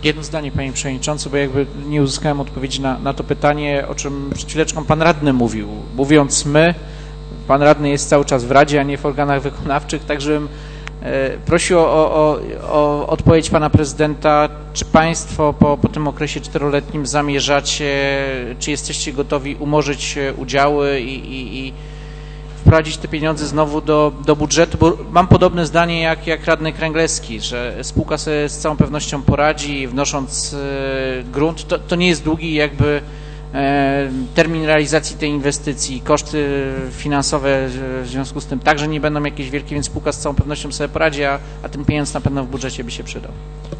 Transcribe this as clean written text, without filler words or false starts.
Jedno zdanie, panie przewodniczący, bo jakby nie uzyskałem odpowiedzi na to pytanie, o czym przed chwileczką pan radny mówił. Mówiąc my, pan radny jest cały czas w Radzie, a nie w organach wykonawczych, także bym prosił o odpowiedź pana prezydenta, czy państwo po tym okresie 4-letnim zamierzacie, czy jesteście gotowi umorzyć udziały i wprowadzić te pieniądze znowu do budżetu, bo mam podobne zdanie jak radny Kręglewski, że spółka sobie z całą pewnością poradzi, wnosząc grunt. To nie jest długi jakby termin realizacji tej inwestycji, koszty finansowe w związku z tym także nie będą jakieś wielkie, więc spółka z całą pewnością sobie poradzi, a ten pieniądz na pewno w budżecie by się przydał.